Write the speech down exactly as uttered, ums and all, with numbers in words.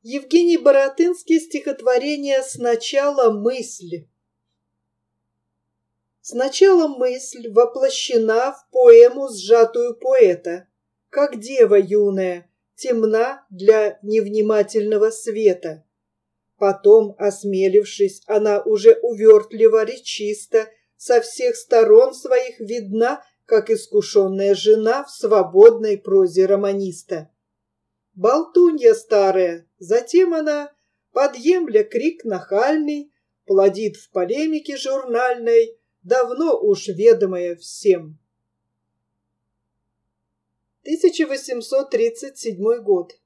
Евгений Баратынский, стихотворение «Сначала мысль». Сначала мысль воплощена в поэму, сжатую поэта, как дева юная, темна для невнимательного света. Потом, осмелившись, она уже увертливо речиста, со всех сторон своих видна, как искушенная жена в свободной прозе романиста. Болтунья старая, затем она, подъемля крик нахальный, плодит в полемике журнальной, давно уж ведомое всем. тысяча восемьсот тридцать седьмой год.